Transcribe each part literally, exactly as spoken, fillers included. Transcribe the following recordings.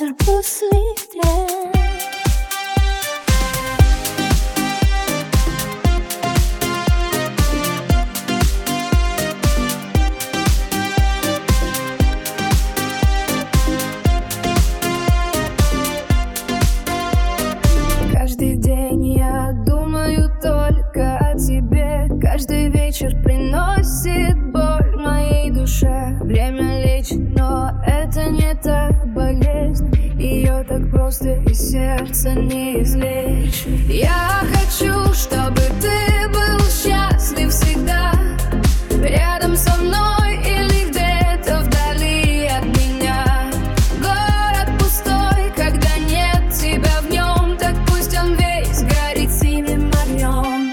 ветер после трен. Каждый день я думаю только о тебе. Каждый вечер приносит боль моей душе. Время лечит, но это не та болезнь. Ее так просто из сердца не извлечь. Я хочу, чтобы ты был счастлив всегда, рядом со мной или где-то вдали от меня. Город пустой, когда нет тебя в нем, так пусть он весь горит синим огнем.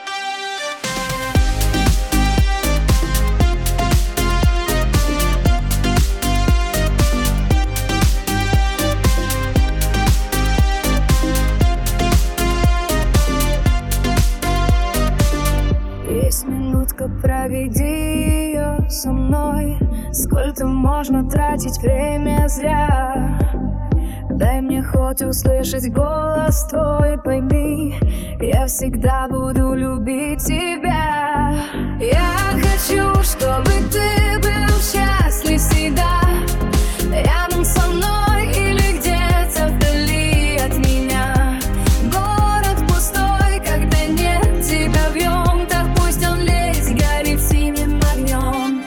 Есть минутка, проведи ее со мной. Сколько можно тратить время зря? Дай мне хоть услышать голос твой, пойми, я всегда буду любить тебя. Я хочу, чтобы ты был счастлив всегда, рядом со мной или где-то вдали от меня. Город пустой, когда нет тебя в нем, так пусть он весь горит синим огнем.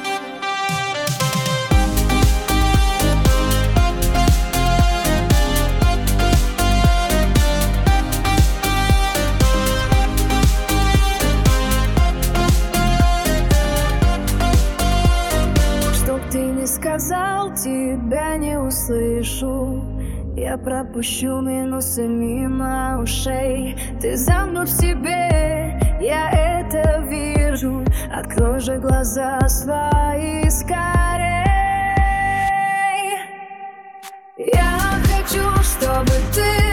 Чтоб ты не сказал, тебя не услышу. Я пропущу минусы мимо ушей. Ты замкнут в себе, я это вижу. Открой же глаза свои скорей. Я хочу, чтобы ты